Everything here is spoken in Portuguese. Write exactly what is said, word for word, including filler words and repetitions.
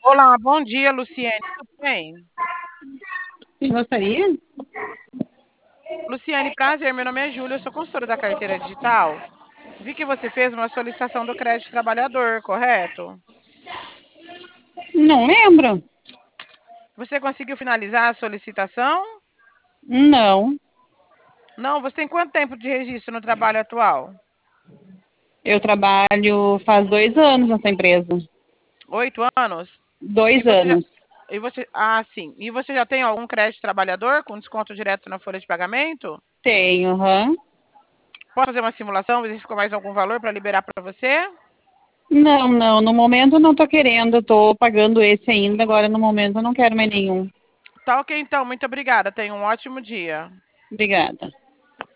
Olá, bom dia, Luciene. Tudo bem? Quem gostaria? Luciene, prazer. Meu nome é Júlia, eu sou consultora da carteira digital. Vi que você fez uma solicitação do crédito trabalhador, correto? Não lembro. Você conseguiu finalizar a solicitação? Não. Não, você tem quanto tempo de registro no trabalho atual? Eu trabalho faz dois anos nessa empresa. Oito anos? E Dois você já, anos. e você, ah, sim. E você já tem algum crédito trabalhador com desconto direto na folha de pagamento? Tenho, aham. Posso fazer uma simulação, ver se ficou mais algum valor para liberar para você? Não, não. No momento eu não tô querendo. Tô pagando esse ainda. Agora, no momento, eu não quero mais nenhum. Tá ok, então. Muito obrigada. Tenha um ótimo dia. Obrigada.